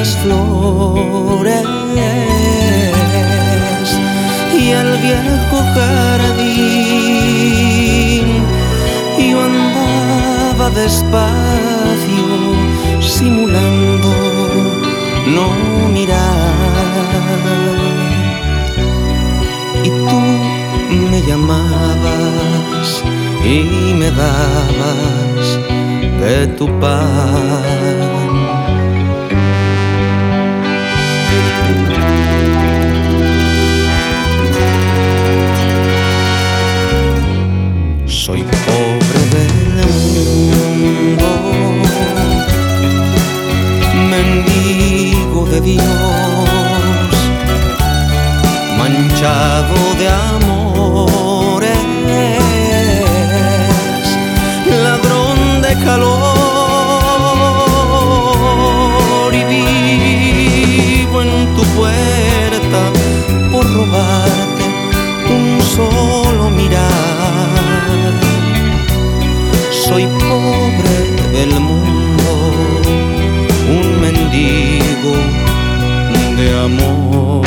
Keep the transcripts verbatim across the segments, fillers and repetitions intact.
las flores y el viejo jardín. Yo andaba despacio, simulando no mirar, y tú me llamabas y me dabas de tu pan. Soy pobre del mundo, mendigo de Dios, manchado de amores, ladrón de calor, y vivo en tu puerta por robarte un solo mirar. Soy pobre del mundo, un mendigo de amor.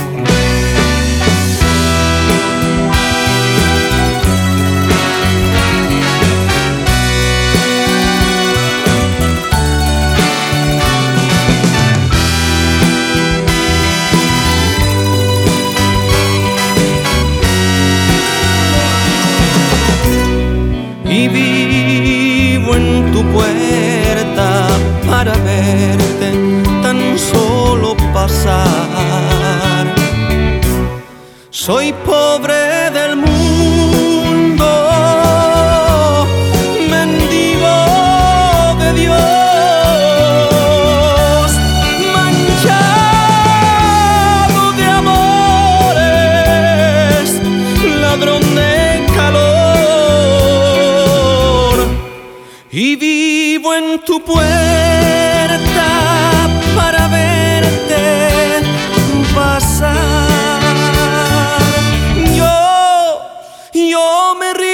Y vivo en tu puerta para verte tan solo pasar. Soy pobre del mundo, mendigo de Dios, manchado de amores, ladrón de y vivo en tu puerta para verte pasar. Yo, yo me río